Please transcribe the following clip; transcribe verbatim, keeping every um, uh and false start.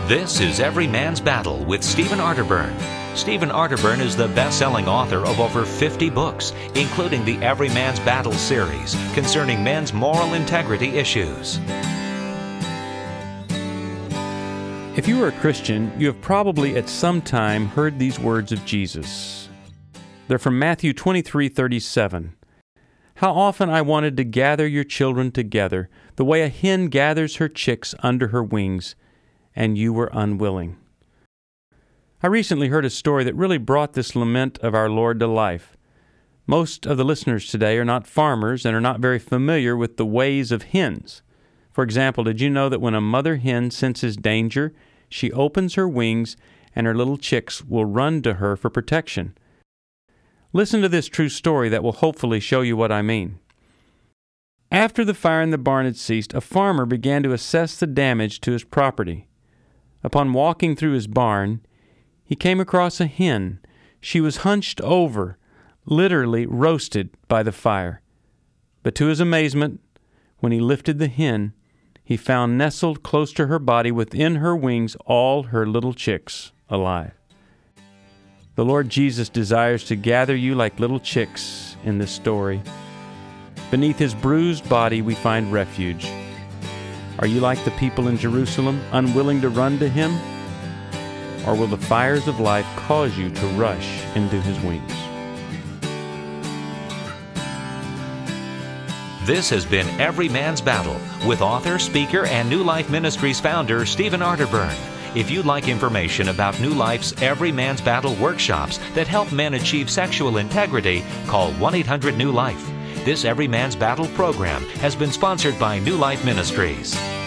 This is Every Man's Battle with Stephen Arterburn. Stephen Arterburn is the best-selling author of over fifty books, including the Every Man's Battle series concerning men's moral integrity issues. If you are a Christian, you have probably at some time heard these words of Jesus. They're from Matthew twenty-three thirty-seven. How often I wanted to gather your children together, the way a hen gathers her chicks under her wings, and you were unwilling. I recently heard a story that really brought this lament of our Lord to life. Most of the listeners today are not farmers and are not very familiar with the ways of hens. For example, did you know that when a mother hen senses danger, she opens her wings and her little chicks will run to her for protection? Listen to this true story that will hopefully show you what I mean. After the fire in the barn had ceased, a farmer began to assess the damage to his property. Upon walking through his barn, he came across a hen. She was hunched over, literally roasted by the fire. But to his amazement, when he lifted the hen, he found nestled close to her body within her wings all her little chicks alive. The Lord Jesus desires to gather you like little chicks in this story. Beneath his bruised body we find refuge. Are you like the people in Jerusalem, unwilling to run to him? Or will the fires of life cause you to rush into his wings? This has been Every Man's Battle with author, speaker, and New Life Ministries founder Stephen Arterburn. If you'd like information about New Life's Every Man's Battle workshops that help men achieve sexual integrity, call one eight hundred new life. This Every Man's Battle program has been sponsored by New Life Ministries.